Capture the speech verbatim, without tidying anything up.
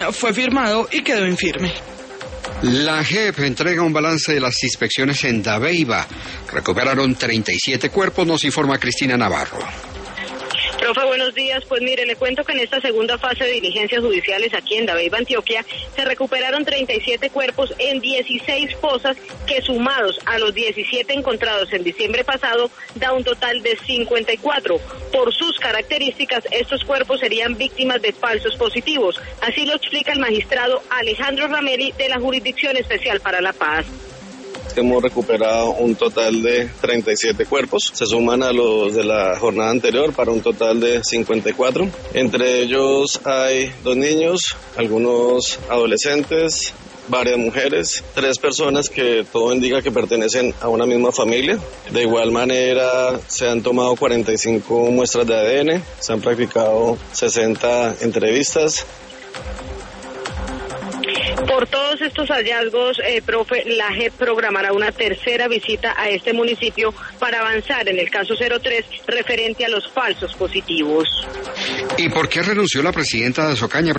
fue firmado y quedó infirme. La J E P entrega un balance de las inspecciones en Dabeiba. Recuperaron treinta y siete cuerpos, nos informa Cristina Navarro. Profe, buenos días. Pues mire, le cuento que en esta segunda fase de diligencias judiciales aquí en Dabeiba, Antioquia, se recuperaron treinta y siete cuerpos en dieciséis fosas que, sumados a los diecisiete encontrados en diciembre pasado, da un total de cincuenta y cuatro. Por sus características, estos cuerpos serían víctimas de falsos positivos. Así lo explica el magistrado Alejandro Rameli de la Jurisdicción Especial para la Paz. Hemos recuperado un total de treinta y siete cuerpos, se suman a los de la jornada anterior para un total de cincuenta y cuatro. Entre ellos hay dos niños, algunos adolescentes, varias mujeres, tres personas que todo indica que pertenecen a una misma familia. De igual manera se han tomado cuarenta y cinco muestras de A D N, se han practicado sesenta entrevistas. Por todos estos hallazgos, eh, profe, la J E P programará una tercera visita a este municipio para avanzar en el caso cero tres referente a los falsos positivos. ¿Y por qué renunció la presidenta de Socaña?